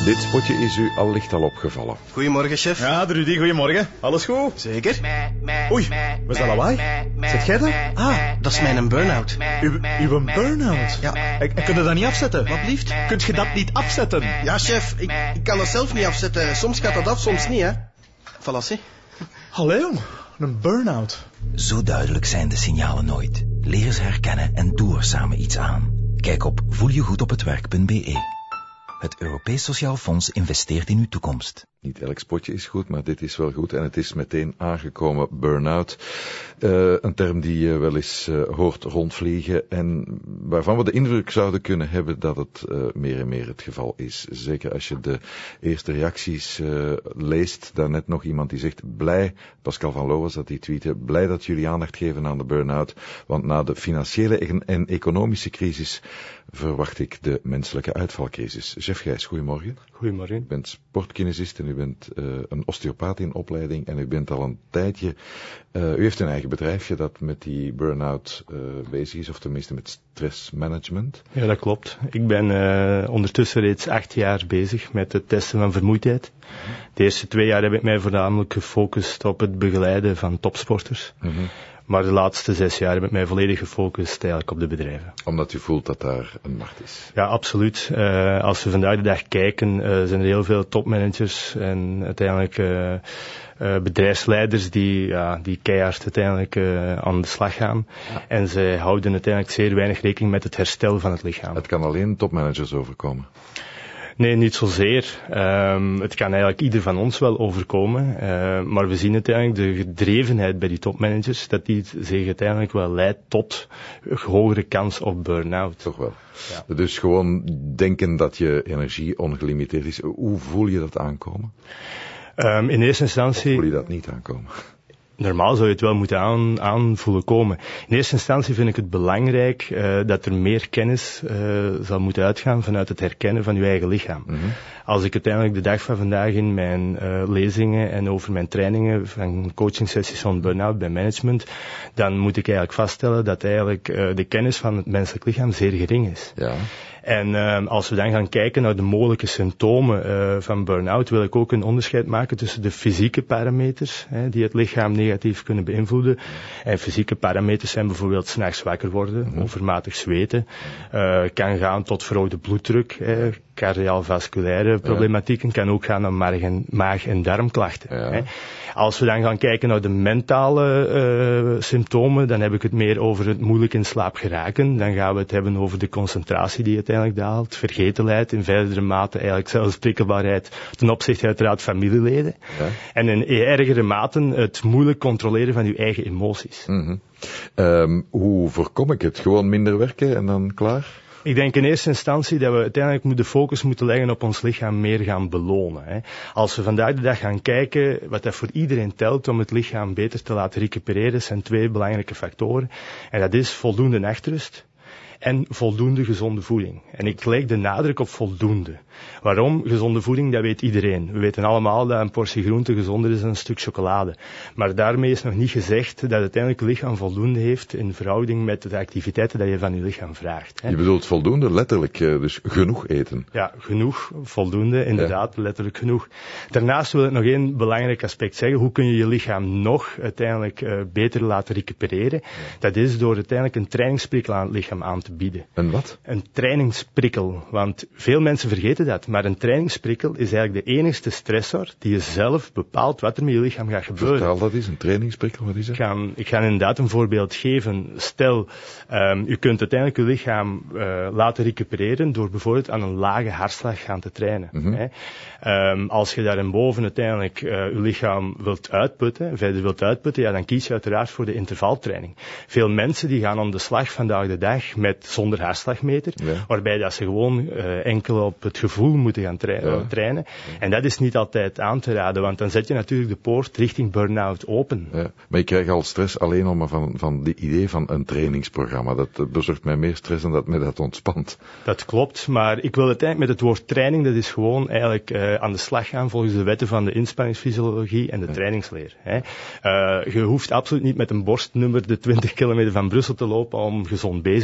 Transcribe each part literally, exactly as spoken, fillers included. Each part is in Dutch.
Dit spotje is u allicht al opgevallen. Goedemorgen, chef. Ja, Rudy, goedemorgen. Alles goed? Zeker. Oei, was dat lawaai? Zet jij dat? Ah, dat is mijn burn-out. Uw, uw burn-out? Ja. En, en kun je dat niet afzetten? Wat blieft? Kunt je dat niet afzetten? Ja, chef, ik, ik kan dat zelf niet afzetten. Soms gaat dat af, soms niet, hè. Voilà, zie. Allee, jong. Een burn-out. Zo duidelijk zijn de signalen nooit. Leer ze herkennen en doe er samen iets aan. Kijk op voeljegoedophetwerk punt b e. Het Europees Sociaal Fonds investeert in uw toekomst. Niet elk spotje is goed, maar dit is wel goed. En het is meteen aangekomen, burn-out. Uh, een term die je wel eens uh, hoort rondvliegen en waarvan we de indruk zouden kunnen hebben dat het uh, meer en meer het geval is. Zeker als je de eerste reacties uh, leest. Daarnet nog iemand die zegt, blij, Pascal van Loo was dat die tweette, blij dat jullie aandacht geven aan de burn-out. Want na de financiële en economische crisis verwacht ik de menselijke uitvalcrisis. Chef Gijs, goedemorgen. Goedemorgen. U bent sportkinesist en u bent uh, een osteopaat in opleiding en u bent al een tijdje, uh, u heeft een eigen bedrijfje dat met die burn-out uh, bezig is, of tenminste met stressmanagement. Ja, dat klopt. Ik ben uh, ondertussen reeds acht jaar bezig met het testen van vermoeidheid. De eerste twee jaar heb ik mij voornamelijk gefocust op het begeleiden van topsporters. Mm-hmm. Maar de laatste zes jaar heb ik mij volledig gefocust eigenlijk op de bedrijven. Omdat u voelt dat daar een markt is? Ja, absoluut. Uh, als we vandaag de dag kijken, uh, zijn er heel veel topmanagers en uiteindelijk uh, uh, bedrijfsleiders die, ja, die keihard uiteindelijk uh, aan de slag gaan. Ja. En zij houden uiteindelijk zeer weinig rekening met het herstel van het lichaam. Het kan alleen topmanagers overkomen? Nee, niet zozeer. Um, het kan eigenlijk ieder van ons wel overkomen. Uh, maar we zien uiteindelijk de gedrevenheid bij die topmanagers, dat die zich uiteindelijk wel leidt tot een hogere kans op burn-out. Toch wel. Ja. Dus gewoon denken dat je energie ongelimiteerd is. Hoe voel je dat aankomen? Um, in eerste instantie... Of voel je dat niet aankomen? Normaal zou je het wel moeten aan, aanvoelen komen. In eerste instantie vind ik het belangrijk uh, dat er meer kennis uh, zal moeten uitgaan vanuit het herkennen van je eigen lichaam. Mm-hmm. Als ik uiteindelijk de dag van vandaag in mijn uh, lezingen en over mijn trainingen van coachingsessies van burn-out bij management, dan moet ik eigenlijk vaststellen dat eigenlijk uh, de kennis van het menselijk lichaam zeer gering is. Ja. En uh, als we dan gaan kijken naar de mogelijke symptomen uh, van burn-out, wil ik ook een onderscheid maken tussen de fysieke parameters, hè, die het lichaam negatief kunnen beïnvloeden. En fysieke parameters zijn bijvoorbeeld 's nachts wakker worden, mm-hmm. overmatig zweten, uh, kan gaan tot verhoogde bloeddruk, hè, cardiovasculaire problematieken, kan ook gaan naar maag- en, maag- en darmklachten. Ja. Hè. Als we dan gaan kijken naar de mentale uh, symptomen, dan heb ik het meer over het moeilijk in slaap geraken. Dan gaan we het hebben over de concentratie die uiteindelijk daalt, vergetelheid, in verdere mate eigenlijk zelfs prikkelbaarheid ten opzichte uiteraard familieleden. Ja. En in ergere mate het moeilijk controleren van uw eigen emoties. Mm-hmm. Um, hoe voorkom ik het? Gewoon minder werken en dan klaar? Ik denk in eerste instantie dat we uiteindelijk de focus moeten leggen op ons lichaam meer gaan belonen. Hè. Als we vandaag de dag gaan kijken, wat dat voor iedereen telt om het lichaam beter te laten recupereren, zijn twee belangrijke factoren. En dat is voldoende nachtrust en voldoende gezonde voeding. En ik leg de nadruk op voldoende. Waarom? Gezonde voeding, dat weet iedereen. We weten allemaal dat een portie groente gezonder is dan een stuk chocolade. Maar daarmee is nog niet gezegd dat uiteindelijk het lichaam voldoende heeft in verhouding met de activiteiten dat je van je lichaam vraagt. Hè. Je bedoelt voldoende, letterlijk, dus genoeg eten? Ja, genoeg, voldoende, inderdaad, ja. Letterlijk genoeg. Daarnaast wil ik nog één belangrijk aspect zeggen. Hoe kun je je lichaam nog uiteindelijk uh, beter laten recupereren? Ja. Dat is door uiteindelijk een trainingsprikkel aan het lichaam aan te bieden. Een wat? Een trainingsprikkel. Want veel mensen vergeten dat, maar een trainingsprikkel is eigenlijk de enigste stressor die je zelf bepaalt wat er met je lichaam gaat gebeuren. Vertaal dat eens, een trainingsprikkel, wat is het? Ik ga, ik ga inderdaad een voorbeeld geven. Stel, um, u kunt uiteindelijk uw lichaam uh, laten recupereren door bijvoorbeeld aan een lage hartslag gaan te trainen. Mm-hmm. Hè. Um, als je daarboven uiteindelijk uh, uw lichaam wilt uitputten, verder wilt uitputten, ja, dan kies je uiteraard voor de intervaltraining. Veel mensen die gaan aan de slag vandaag de dag met zonder hartslagmeter, ja. Waarbij dat ze gewoon uh, enkel op het gevoel moeten gaan tra- ja. trainen. En dat is niet altijd aan te raden, want dan zet je natuurlijk de poort richting burn-out open. Ja, maar ik krijg al stress alleen al maar van, van die idee van een trainingsprogramma. Dat uh, bezorgt mij meer stress dan dat mij dat ontspant. Dat klopt, maar ik wil het eigenlijk met het woord training, dat is gewoon eigenlijk uh, aan de slag gaan volgens de wetten van de inspanningsfysiologie en de ja. trainingsleer. Hè. Uh, je hoeft absoluut niet met een borstnummer de twintig kilometer van Brussel te lopen om gezond bezig te zijn.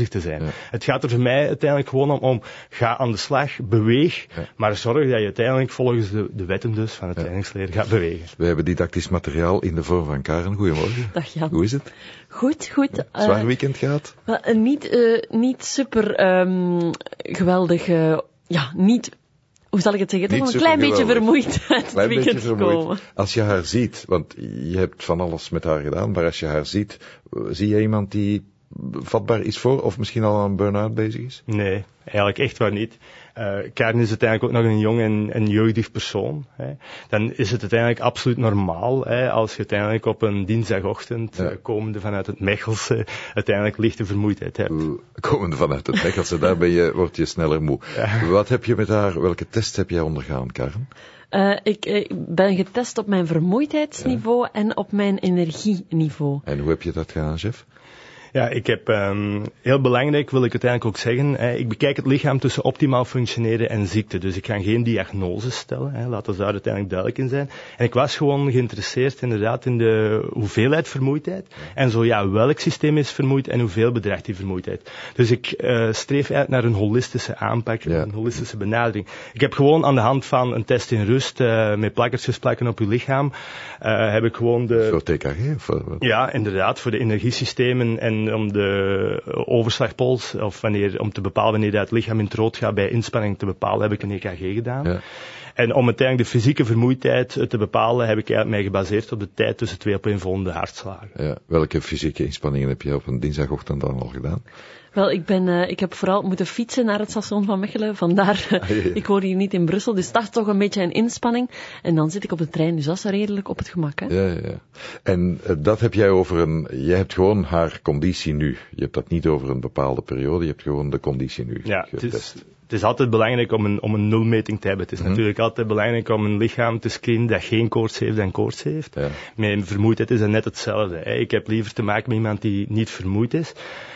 Ja. Het gaat er voor mij uiteindelijk gewoon om, om ga aan de slag, beweeg, ja. maar zorg dat je uiteindelijk volgens de, de wetten dus van het ja. trainingsleer gaat bewegen. We hebben didactisch materiaal in de vorm van Karen. Goedemorgen. Dag Jan. Hoe is het? Goed, goed. Ja, zwaar uh, weekend gehad? Uh, niet, uh, niet super um, geweldig, uh, ja, niet... Hoe zal ik het zeggen? Toch een klein beetje vermoeid uit het weekend gekomen. Als je haar ziet, want je hebt van alles met haar gedaan, maar als je haar ziet, zie je iemand die vatbaar is voor of misschien al aan een burn-out bezig is? Nee, eigenlijk echt waar niet. Uh, Karen is uiteindelijk ook nog een jong en, en jeugdig persoon. Hè. Dan is het uiteindelijk absoluut normaal hè, als je uiteindelijk op een dinsdagochtend, ja. uh, komende vanuit het Mechelse, uiteindelijk lichte vermoeidheid hebt. Uh, komende vanuit het Mechelse, daar ben je, word je sneller moe. Ja. Wat heb je met haar, welke test heb jij ondergaan, Karen? Uh, ik, ik ben getest op mijn vermoeidheidsniveau ja. en op mijn energieniveau. En hoe heb je dat gedaan, chef? Ja, ik heb, um, heel belangrijk wil ik uiteindelijk ook zeggen, eh, ik bekijk het lichaam tussen optimaal functioneren en ziekte. Dus ik ga geen diagnose stellen, hè, laat ons daar uiteindelijk duidelijk in zijn. En ik was gewoon geïnteresseerd inderdaad in de hoeveelheid vermoeidheid. En zo ja, welk systeem is vermoeid en hoeveel bedraagt die vermoeidheid. Dus ik uh, streef uit naar een holistische aanpak, ja. een holistische benadering. Ik heb gewoon aan de hand van een test in rust, uh, met plakkertjes plakken op uw lichaam, uh, heb ik gewoon de... Voor T K G? Of wat? Ja, inderdaad, voor de energiesystemen en om de overslagpols, of wanneer, om te bepalen wanneer dat het lichaam in het rood gaat bij inspanning te bepalen, heb ik een E K G gedaan. Ja. En om uiteindelijk de fysieke vermoeidheid te bepalen, heb ik eigenlijk mij gebaseerd op de tijd tussen twee opeenvolgende hartslagen. Ja, welke fysieke inspanningen heb je op een dinsdagochtend dan al gedaan? Wel, ik ben, uh, ik heb vooral moeten fietsen naar het station van Mechelen. Vandaar, uh, ah, ja, ja. ik woon hier niet in Brussel, dus dat is toch een beetje een inspanning. En dan zit ik op de trein, dus dat is redelijk op het gemak, hè. Ja, ja. En uh, dat heb jij over een, jij hebt gewoon haar conditie nu. Je hebt dat niet over een bepaalde periode, je hebt gewoon de conditie nu ja, getest. Het is, het is altijd belangrijk om een, om een nulmeting te hebben. Het is hmm. natuurlijk altijd belangrijk om een lichaam te screenen dat geen koorts heeft en koorts heeft. Ja. Met vermoeidheid is dat net hetzelfde. Hè. Ik heb liever te maken met iemand die niet vermoeid is.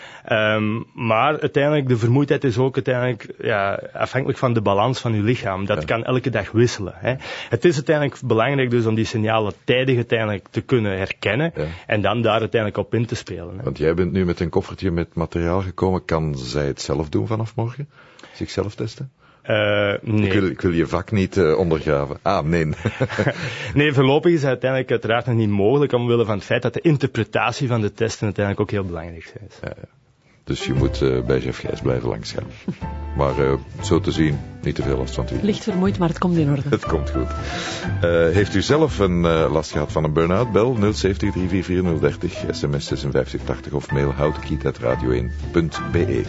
Um, maar uiteindelijk, de vermoeidheid is ook uiteindelijk ja, afhankelijk van de balans van uw lichaam. Dat ja. kan elke dag wisselen. Hè. Het is uiteindelijk belangrijk dus om die signalen tijdig uiteindelijk te kunnen herkennen ja. en dan daar uiteindelijk op in te spelen. Hè. Want jij bent nu met een koffertje met materiaal gekomen. Kan zij het zelf doen vanaf morgen? Zichzelf testen? Uh, nee. Ik wil, ik wil je vak niet uh, ondergraven. Ah, nee. Nee, voorlopig is het uiteindelijk uiteraard nog niet mogelijk omwille van het feit dat de interpretatie van de testen uiteindelijk ook heel belangrijk is. Ja, ja. Dus je moet uh, bij chef Gijs blijven langsgaan. Maar uh, zo te zien, niet te veel last van het weekend. Licht vermoeid, maar het komt in orde. Het komt goed. Uh, heeft u zelf een uh, last gehad van een burn-out? Bel nul zeven drie vier vier nul dertig, sms vijfenzestig tachtig of mail houtenkiet at radio één punt b e.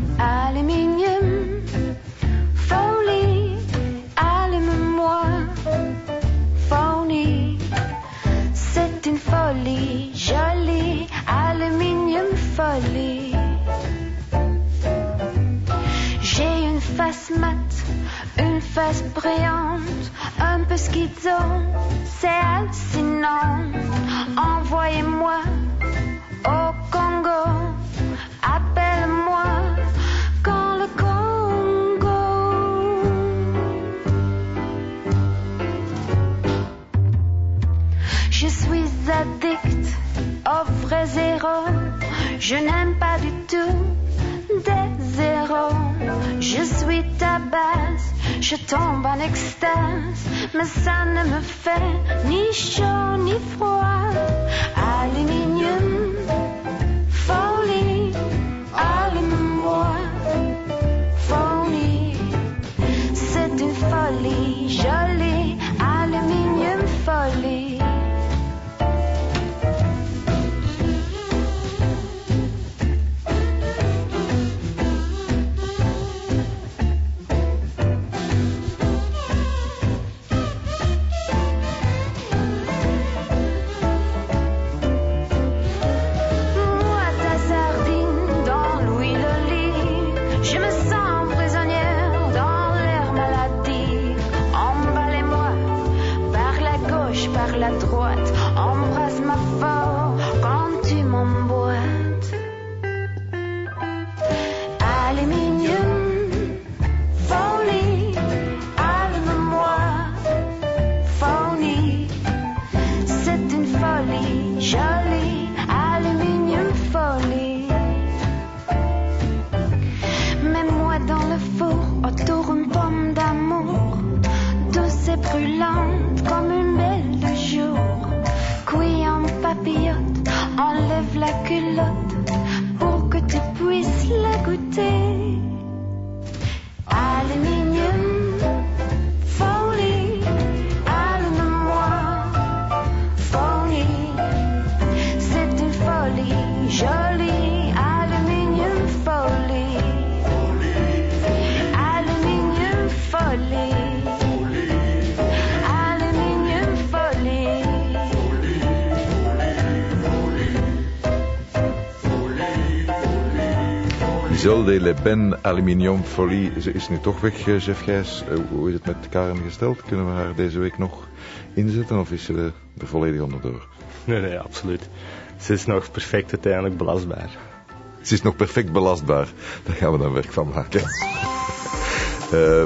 Aluminium, folie, allume-moi, folie, c'est une folie, jolie, aluminium folie. J'ai une face mate, une face brillante, un peu schizo, c'est hallucinant. Envoyez-moi au Congo, appelle-moi quand le Congo. Je suis addict au vrai zéro, je n'aime pas du tout des zéros. Je suis ta base, je tombe en extase, mais ça ne me fait ni chaud ni froid. Aluminium, folie, allume-moi, folie, c'est une folie jolie, aluminium folie. La droite, embrasse-moi fort quand tu m'emboîtes. Aluminium, folie, allume-moi, folie, c'est une folie jolie, aluminium folie. brûlante comme une belle de jour. Couille en papillote, enlève la culotte pour que tu puisses la goûter. Aluminium, folie, allume-moi, folie, c'est une folie jolie, aluminium, folie, aluminium, folie. Isolde Le Ben, Aluminium Folie, ze is nu toch weg, chef Gijs. Uh, hoe is het met Karen gesteld? Kunnen we haar deze week nog inzetten of is ze er, er volledig onderdoor? Nee, nee, absoluut. Ze is nog perfect uiteindelijk belastbaar. Ze is nog perfect belastbaar. Daar gaan we dan werk van maken. uh,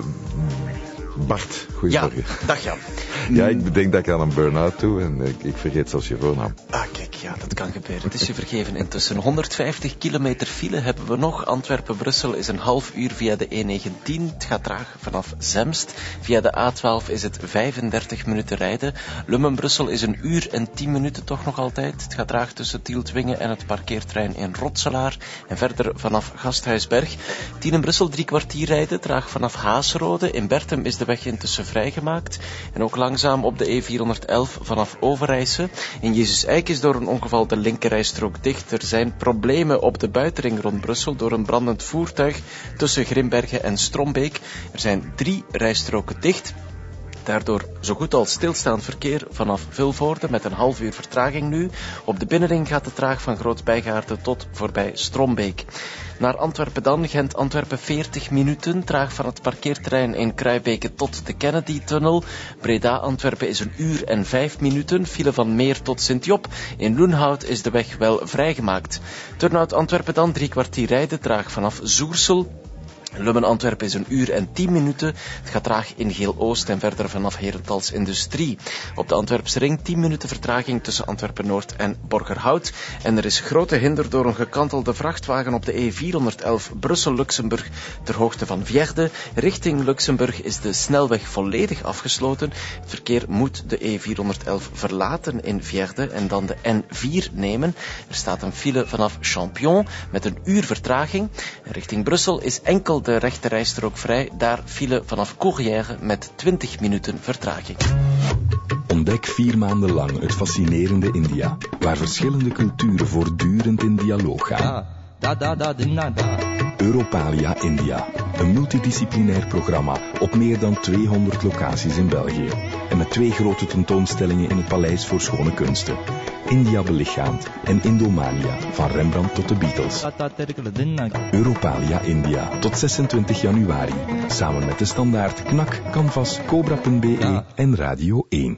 Bart, goedemorgen. Ja, dag Jan. Ja, ik denk dat ik aan een burn-out toe en ik, ik vergeet zelfs je voornaam. Ah, kijk, ja, dat kan gebeuren. Het is je vergeven intussen. honderdvijftig kilometer file hebben we nog. Antwerpen-Brussel is een half uur via de E negentien. Het gaat traag vanaf Zemst. Via de A twaalf is het vijfendertig minuten rijden. Lummen-Brussel is een uur en tien minuten toch nog altijd. Het gaat traag tussen Tieltwingen en het parkeertrein in Rotselaar. En verder vanaf Gasthuisberg. Tienen-Brussel drie kwartier rijden. Traag vanaf Haasrode. In Bertem is de weg intussen vrijgemaakt. En ook langzaam op de E vierhonderdelf vanaf Overijse. In Jezus Eik is door een ongeval de linkerrijstrook dicht. Er zijn problemen op de buitenring rond Brussel door een brandend voertuig tussen Grimbergen en Strombeek. Er zijn drie rijstroken dicht. Daardoor zo goed als stilstaand verkeer vanaf Vilvoorde met een half uur vertraging nu. Op de binnenring gaat het traag van Groot-Bijgaarde tot voorbij Strombeek. Naar Antwerpen dan, Gent-Antwerpen veertig minuten, traag van het parkeerterrein in Kruibeke tot de Kennedy-tunnel. Breda-Antwerpen is een uur en vijf minuten, file van Meer tot Sint-Job. In Loenhout is de weg wel vrijgemaakt. Turnhout-Antwerpen dan, drie kwartier rijden, traag vanaf Zoersel. Lummen-Antwerpen is een uur en tien minuten. Het gaat traag in Geel-Oost en verder vanaf Herentals Industrie. Op de Antwerpse ring tien minuten vertraging tussen Antwerpen-Noord en Borgerhout. En er is grote hinder door een gekantelde vrachtwagen op de E vierhonderdelf Brussel-Luxemburg ter hoogte van Vierde. Richting Luxemburg is de snelweg volledig afgesloten. Het verkeer moet de E vierhonderdelf verlaten in Vierde en dan de N vier nemen. Er staat een file vanaf Champion met een uur vertraging. En richting Brussel is enkel de rechte rijstrook vrij, daar file vanaf Courrières met twintig minuten vertraging. Ontdek vier maanden lang het fascinerende India, waar verschillende culturen voortdurend in dialoog gaan. Da, da, da, da, da. Europalia India, een multidisciplinair programma op meer dan tweehonderd locaties in België. En met twee grote tentoonstellingen in het Paleis voor Schone Kunsten. India belichaamd en Indomania, van Rembrandt tot de Beatles. Europalia India, tot zesentwintig januari. Samen met de Standaard, Knak, Canvas, Cobra punt be ja. en Radio één.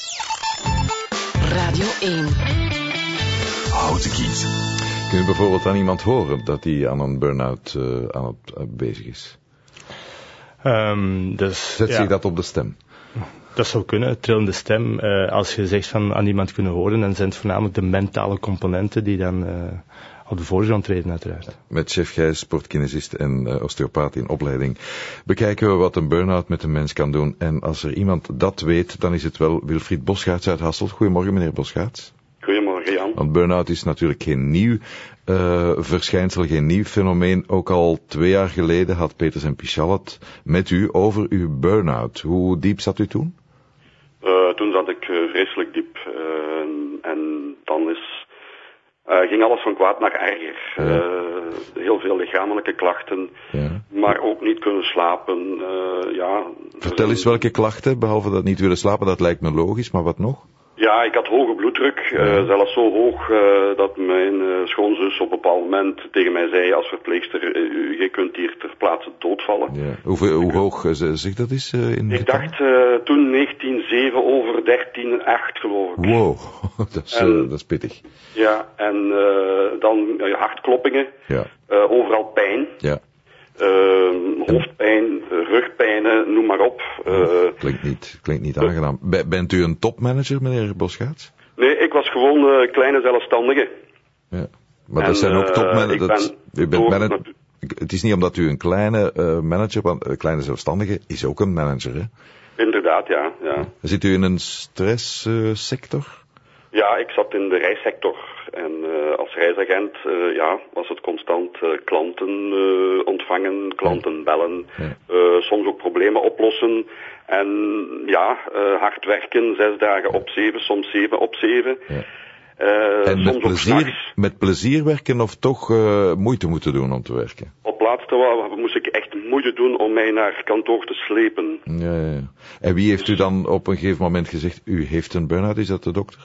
Radio één. Houten kies. Kun je bijvoorbeeld aan iemand horen dat hij aan een burn-out uh, aan het, uh, bezig is? Um, dus, Zet ja. zich dat op de stem? Dat zou kunnen, trillende stem. Uh, als je zegt van aan iemand kunnen horen, dan zijn het voornamelijk de mentale componenten die dan uh, op de voorgrond treden uiteraard. Met chef Gijs, sportkinesist en uh, osteopaat in opleiding, bekijken we wat een burn-out met een mens kan doen. En als er iemand dat weet, dan is het wel Wilfried Bosgaerts uit Hasselt. Goedemorgen meneer Bosgaerts. Goedemorgen Jan. Want burn-out is natuurlijk geen nieuw uh, verschijnsel, geen nieuw fenomeen. Ook al twee jaar geleden had Peters en Pichal het met u over uw burn-out. Hoe diep zat u toen? Uh, toen zat ik uh, vreselijk diep. Uh, en dan is, uh, ging alles van kwaad naar erger. Ja. Uh, heel veel lichamelijke klachten, ja. maar ook niet kunnen slapen. Uh, ja, Vertel eens welke klachten, behalve dat niet willen slapen, dat lijkt me logisch, maar wat nog? Ja, ik had hoge bloeddruk, uh, ja. zelfs zo hoog uh, dat mijn uh, schoonzus op een bepaald moment tegen mij zei als verpleegster, uh, je kunt hier ter plaatse doodvallen. Ja. Hoe, hoe hoog uh, zeg dat is? Uh, in ik dacht uh, toen negentien komma zeven over dertien komma acht geloof ik. Wow, dat is, en, uh, dat is pittig. Ja, en uh, dan uh, hartkloppingen, ja. uh, overal pijn. Ja. Uh, hoofdpijn, rugpijnen, noem maar op. Uh, klinkt niet, klinkt niet aangenaam. B- bent u een topmanager, meneer Bosgaerts? Nee, ik was gewoon uh, kleine zelfstandige. Ja, maar dat zijn ook topmanagers. U bent manager. Het is niet omdat u een kleine uh, manager, want een kleine zelfstandige is ook een manager, hè? Inderdaad, ja. ja. Zit u in een stresssector? Uh, ja, ik zat in de reissector. En uh, als reisagent uh, ja, was het constant uh, klanten uh, ontvangen, klanten bellen, ja. uh, soms ook problemen oplossen. En ja, uh, hard werken, zes dagen op zeven, soms zeven op zeven. Ja. Uh, en met plezier, met plezier werken of toch uh, moeite moeten doen om te werken? Op laatste wel, moest ik echt moeite doen om mij naar kantoor te slepen. Ja, ja. En wie heeft u dan op een gegeven moment gezegd, u heeft een burn-out, is dat de dokter?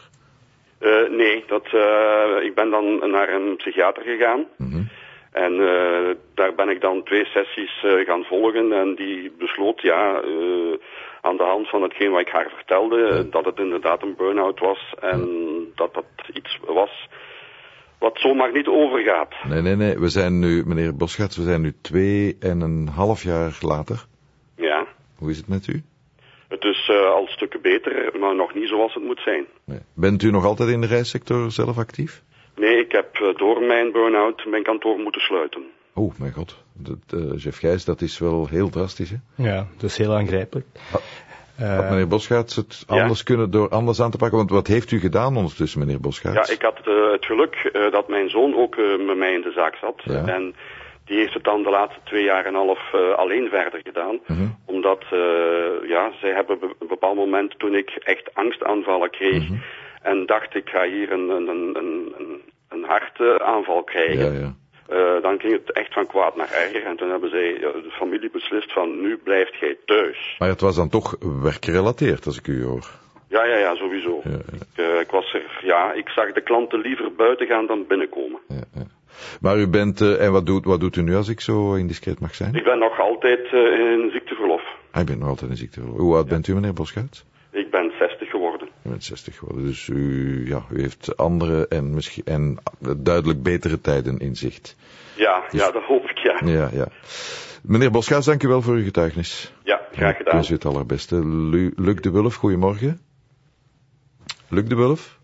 Uh, nee, dat, uh, ik ben dan naar een psychiater gegaan. Mm-hmm. En uh, daar ben ik dan twee sessies uh, gaan volgen en die besloot, ja, uh, aan de hand van hetgeen wat ik haar vertelde, ja. dat het inderdaad een burn-out was en ja. dat dat iets was wat zomaar niet overgaat. Nee, nee, nee, we zijn nu, meneer Boscharts, we zijn nu twee en een half jaar later. Ja. Hoe is het met u? Het is uh, al stukken beter, maar nog niet zoals het moet zijn. Nee. Bent u nog altijd in de reissector zelf actief? Nee, ik heb uh, door mijn burn-out mijn kantoor moeten sluiten. Oh, mijn god. Dat, uh, chef Gijs, dat is wel heel drastisch, hè? Ja, dat is heel aangrijpelijk. Ha, uh, had meneer Boscharts het anders ja. kunnen door anders aan te pakken? Want wat heeft u gedaan ondertussen, meneer Boscharts? Ja, ik had uh, het geluk uh, dat mijn zoon ook uh, met mij in de zaak zat. Ja. En die heeft het dan de laatste twee jaar en een half uh, alleen verder gedaan. Mm-hmm. Omdat, uh, ja, zij hebben op een bepaald moment toen ik echt angstaanvallen kreeg... Mm-hmm. En dacht, ik ga hier een, een, een, een, een hartaanval krijgen. Ja, ja. Uh, dan ging het echt van kwaad naar erger. En toen hebben zij, uh, de familie beslist van, nu blijft jij thuis. Maar het was dan toch werkgerelateerd, als ik u hoor. Ja, ja, ja, sowieso. Ja, ja. Ik, uh, ik was er, ja, ik zag de klanten liever buiten gaan dan binnenkomen. Ja, ja. Maar u bent, uh, en wat doet, wat doet u nu als ik zo indiscreet mag zijn? Ik ben nog altijd uh, in ziekteverlof. Ah, ik ben nog altijd in ziekteverlof. Hoe oud ja. bent u, meneer Boscharts? Ik ben zestig geworden. U bent zestig geworden, dus u, ja, u heeft andere en, misschien, en duidelijk betere tijden in zicht. Ja, dus, ja, dat hoop ik, ja. Ja, ja. Meneer Boscharts, dank u wel voor uw getuigenis. Ja, graag gedaan. Ik wens u het allerbeste. Lu, Luc de Wulf, goedemorgen. Luc de Wulf?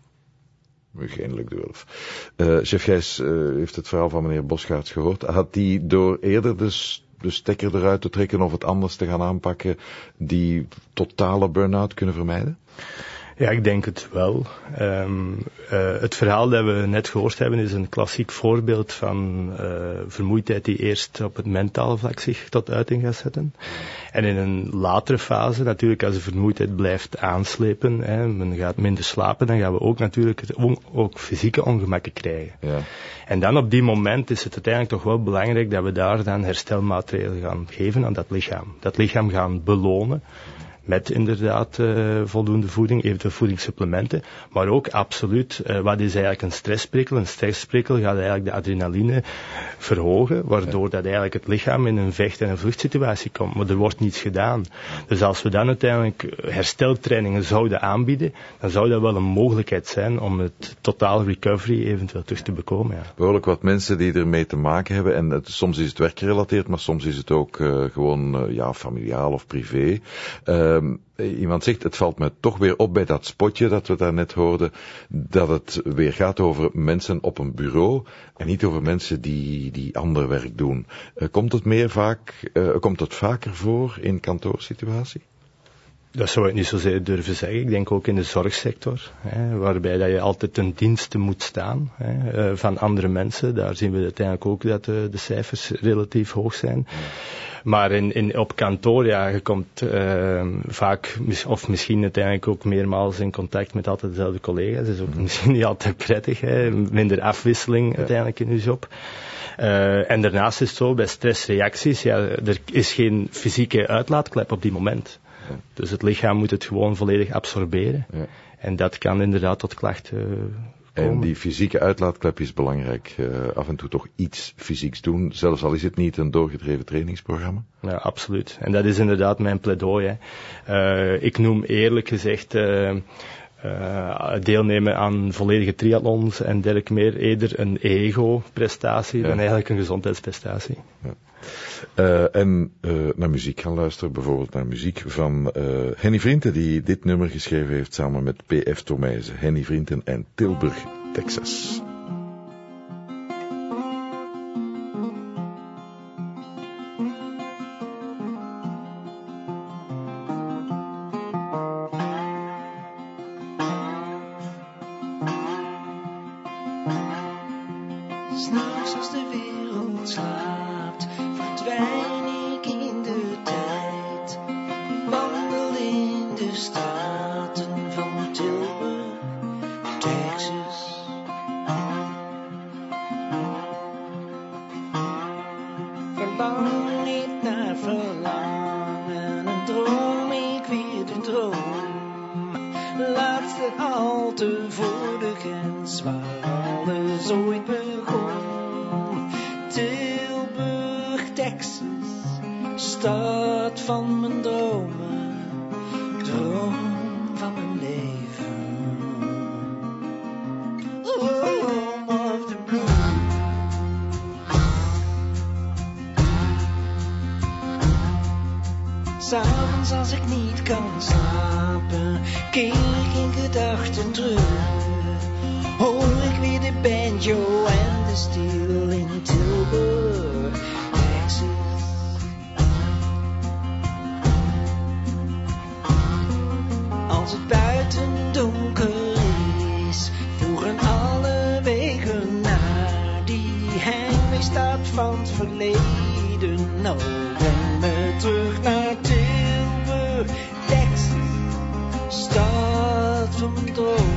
Geen Luc de Wulf. Uh, chef Gijs uh, heeft het verhaal van meneer Boscharts gehoord. Had hij door eerder de, de stekker eruit te trekken of het anders te gaan aanpakken, die totale burn-out kunnen vermijden? Ja, ik denk het wel. Um, uh, het verhaal dat we net gehoord hebben is een klassiek voorbeeld van uh, vermoeidheid die eerst op het mentale vlak zich tot uiting gaat zetten. En in een latere fase, natuurlijk als de vermoeidheid blijft aanslepen, hè, men gaat minder slapen, dan gaan we ook natuurlijk on- ook fysieke ongemakken krijgen. Ja. En dan op die moment is het uiteindelijk toch wel belangrijk dat we daar dan herstelmaatregelen gaan geven aan dat lichaam. Dat lichaam gaan belonen. Met inderdaad uh, voldoende voeding, eventueel voedingssupplementen. Maar ook absoluut, uh, wat is eigenlijk een stressprikkel? Een stressprikkel gaat eigenlijk de adrenaline verhogen, waardoor dat eigenlijk het lichaam in een vecht- en een vluchtsituatie komt. Maar er wordt niets gedaan. Dus als we dan uiteindelijk hersteltrainingen zouden aanbieden, dan zou dat wel een mogelijkheid zijn om het totaal recovery eventueel terug te bekomen. Ja. Behoorlijk wat mensen die ermee te maken hebben. En het, soms is het werkgerelateerd, maar soms is het ook uh, gewoon uh, ja, familiaal of privé. Uh, Iemand zegt, het valt me toch weer op bij dat spotje dat we daarnet hoorden, dat het weer gaat over mensen op een bureau en niet over mensen die, die ander werk doen. Uh, komt het meer vaak, uh, komt het vaker voor in kantoorsituatie? Dat zou ik niet zozeer durven zeggen. Ik denk ook in de zorgsector, hè, waarbij dat je altijd ten dienste moet staan hè, uh, van andere mensen. Daar zien we uiteindelijk ook dat uh, de cijfers relatief hoog zijn. Maar in, in, op kantoor, ja, je komt uh, vaak, of misschien uiteindelijk ook meermaals in contact met altijd dezelfde collega's. Dat is ook misschien niet altijd prettig, hè. Minder afwisseling uiteindelijk in je job. Uh, en daarnaast is het zo, bij stressreacties, ja, er is geen fysieke uitlaatklep op die moment. Ja. Dus het lichaam moet het gewoon volledig absorberen. Ja. En dat kan inderdaad tot klachten uh, komen. En die fysieke uitlaatklep is belangrijk. Uh, af en toe toch iets fysieks doen, zelfs al is het niet een doorgedreven trainingsprogramma. Ja, absoluut. En dat is inderdaad mijn pleidooi. Hè. Uh, ik noem eerlijk gezegd Uh, Uh, deelnemen aan volledige triathlons en dergelijke meer eerder een ego-prestatie ja. dan eigenlijk een gezondheidsprestatie. Ja. Uh, en uh, naar muziek gaan luisteren, bijvoorbeeld naar muziek van uh, Henny Vrienden, die dit nummer geschreven heeft samen met P F Tomeijzen. Henny Vrienden en Tilburg, Texas. s'nachts als de wereld slaapt, verdwijn ik in de tijd. Wandel in de straten van Tilburg, Texas. Verlang niet naar verlangen en droom ik weer de droom. Laatste halte voor de grens waar alles ooit begon. Tilburg, Texas, stad van mijn dromen. Ik droom van mijn leven. Home of the blues. S'avonds als ik niet kan slapen, keer ik in gedachten terug. Hoor ik weer de banjo en de stiel in Tilburg, Texas. Als het buiten donker is, voeren alle wegen naar die heimweestad van het verleden. Nou, breng me terug naar Tilburg, Texas, stad van mijn droom,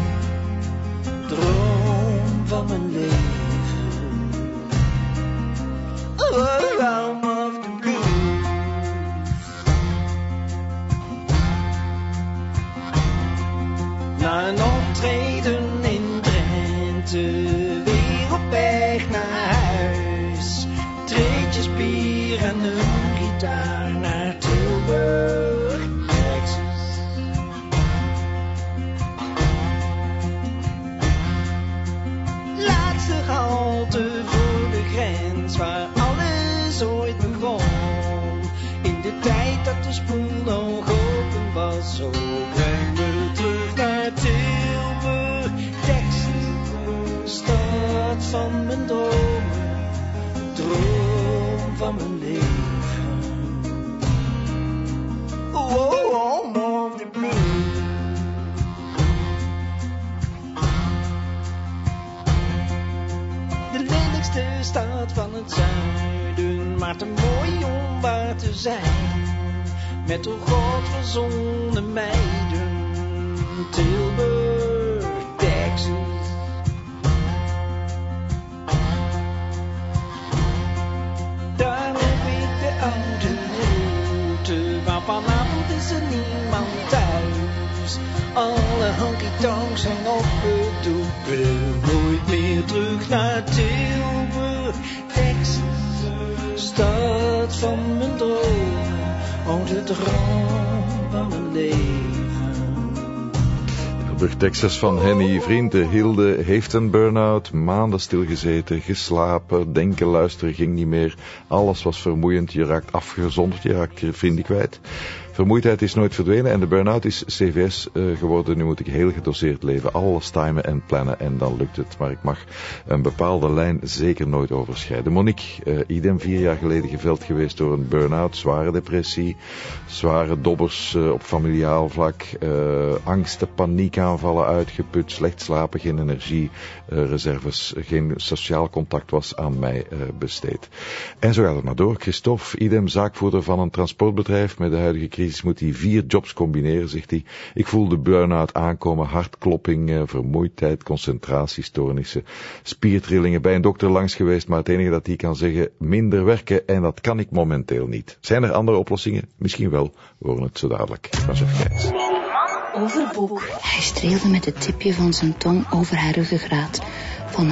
droom van mijn leven. Oh, home of the blues. Na een optreden in Drenthe, weer op weg naar huis. Treetjes bier en een gitaar naar Tilburg, Texas. Laatste halte voor de grens waar alles ooit begon. In de tijd dat de spoel nog open was, zo breng me terug naar Tilburg, Texas, stad van mijn dromen, droom van mijn leven. Oh, oh, home of the blues. De lelijkste stad van het zuiden, maar te mooi om waar te zijn. Met door God verzonnen meiden, Tilburg, Texas. Daar loop ik de oude route, maar vanavond is er niemand thuis. Alle honky-tonks zijn opgedoekt, nooit meer terug naar Tilburg, Texas, stad van mijn dromen, oh de droom van mijn leven. Tilburg, Texas van Henny Vrienden. Hilde heeft een burn-out, maanden stilgezeten, geslapen, denken, luisteren ging niet meer. Alles was vermoeiend, je raakt afgezonderd, je raakt je vrienden kwijt. Vermoeidheid is nooit verdwenen en de burn-out is C V S uh, geworden. Nu moet ik heel gedoseerd leven, alles timen en plannen en dan lukt het. Maar ik mag een bepaalde lijn zeker nooit overschrijden. Monique, uh, idem vier jaar geleden geveld geweest door een burn-out, zware depressie, zware dobbers uh, op familiaal vlak, uh, angsten, paniekaanvallen, uitgeput, slecht slapen, geen energie, uh, reserves, geen sociaal contact was aan mij uh, besteed. En zo gaat het maar door. Christophe, idem zaakvoerder van een transportbedrijf met de huidige crisis. Moet hij vier jobs combineren, zegt hij. Ik voel de burn-out aankomen, hartklopping, vermoeidheid, concentratiestoornissen, spiertrillingen. Bij een dokter langs geweest, maar het enige dat hij kan zeggen, minder werken en dat kan ik momenteel niet. Zijn er andere oplossingen? Misschien wel. We horen het zo dadelijk van Chef Gijs. Overboek. Hij streelde met het tipje van zijn tong over haar ruggengraat.